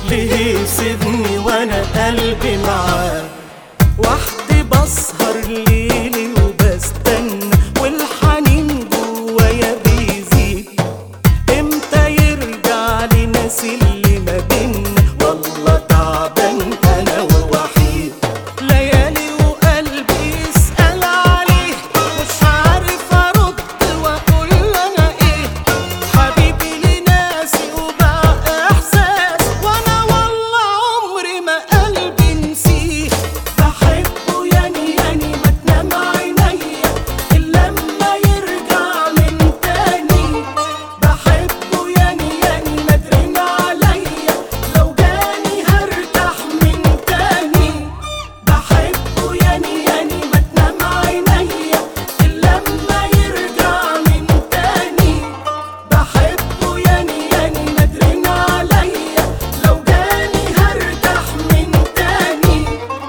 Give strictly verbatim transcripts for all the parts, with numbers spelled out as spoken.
ليه يسيبني وانا قلبي معاه؟ وحدي بسهر ليلي وبستنى والحنين جوايا بيزيد، امتى يرجع لي ناسي اللي ما بينا؟ والله تعبان انا ووحيد، ليالي وقلبي يسأل عليه مش عارف ارد واقول انا ايه. حبيبي لي ناسي وبقى احساس وانا والله عمري ما قلبي نسيه. بحبه ياني ياني ما تنام عينيا الا لما يرجع من تاني. بحبه ياني ياني ما ترن عليا لو جاني هرتاح من تاني. بحبه ياني ياني ما تنام عينيا الا لما يرجع من تاني. بحبه ياني ياني ما ترن عليا لو جاني هرتاح من تاني.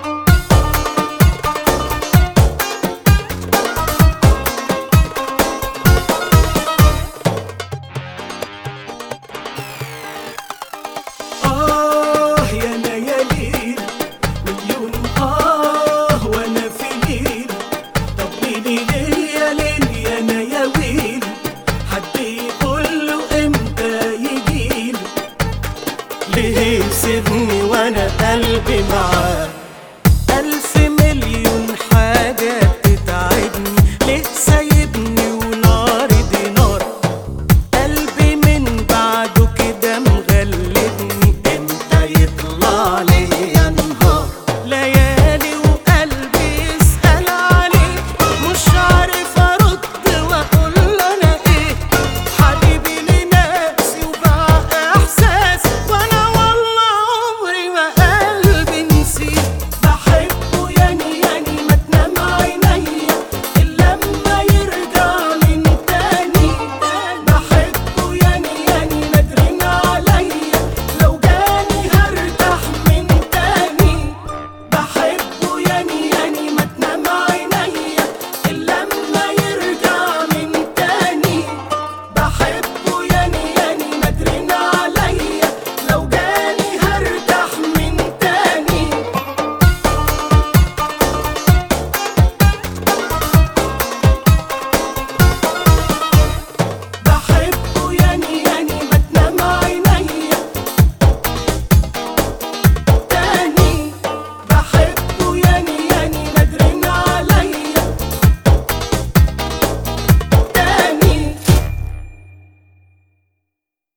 آه يا ليالي مليون آه وأنا في ليل. طب ليلي ليل يا ليل يا أنا يا ويل، حد يقول له إمتى يجيلي؟ ليه يسيبني وأنا قلبي معاه؟